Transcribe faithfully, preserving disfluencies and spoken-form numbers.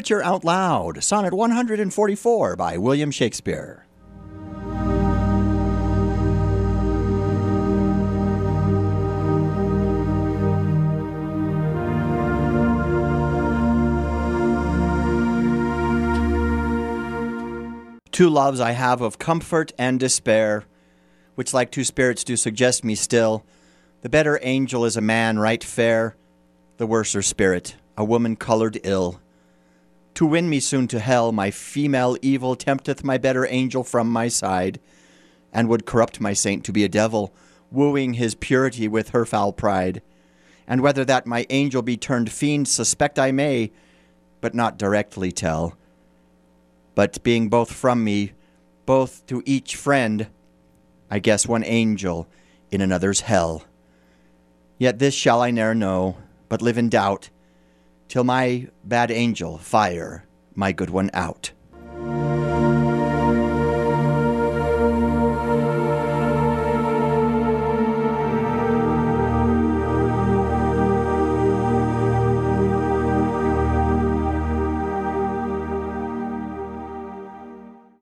Adventure Out Loud, Sonnet one hundred forty-four by William Shakespeare. Two loves I have of comfort and despair, which like two spirits do suggest me still. The better angel is a man right fair, the worser spirit, a woman coloured ill. To win me soon to hell, my female evil tempteth my better angel from my side, and would corrupt my saint to be a devil, wooing his purity with her foul pride. And whether that my angel be turned fiend, suspect I may, but not directly tell. But being both from me, both to each friend, I guess one angel in another's hell. Yet this shall I ne'er know, but live in doubt, till my bad angel fire my good one out.